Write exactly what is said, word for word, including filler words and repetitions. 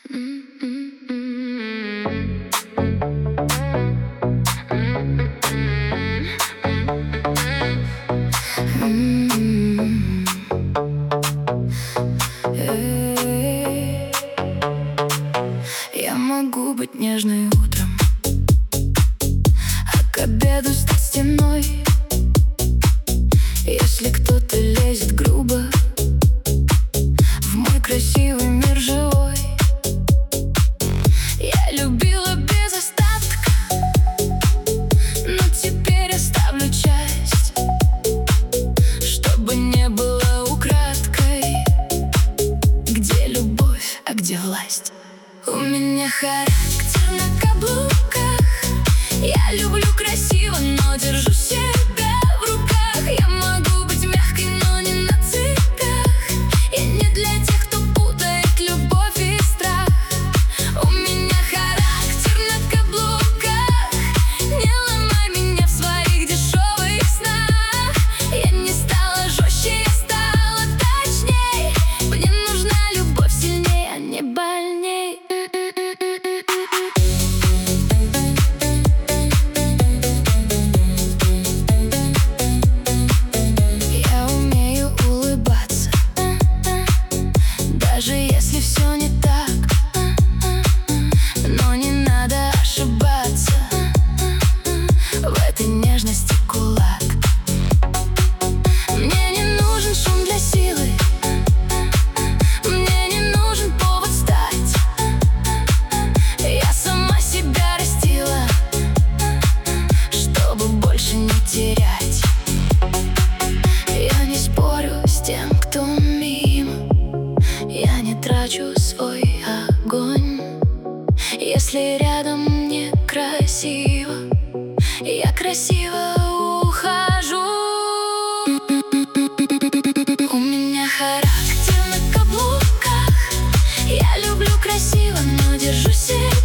Я могу быть нежной утром, а к обеду стать стеной. Если кто-то лезет грубо в мой красивый мир живой. Я любила без остатка, но теперь оставлю часть, чтобы не было украдкой. Где любовь, а где власть? У меня характер на каблуках. Я люблю красиво, но держу себя в руках. Я могу быть мягкой, но не на цыпках. Я не для тех, кто путает любовь и страх. У меня характер на каблуках. Не ломай меня в своих дешевых снах. Я не стала жестче, я стала точней. Мне нужна любовь сильней, а не больней. Даже если все не так, но не надо ошибаться. В этой нежности кулак. Мне не нужен шум для силы, мне не нужен повод стать. Я сама себя растила, чтобы больше не терять. Я не спорю с тем, кто мимо. Я не трачу свой огонь. Если рядом мне красиво, я красиво ухожу. У меня характер на каблуках. Я люблю красиво, но держу себя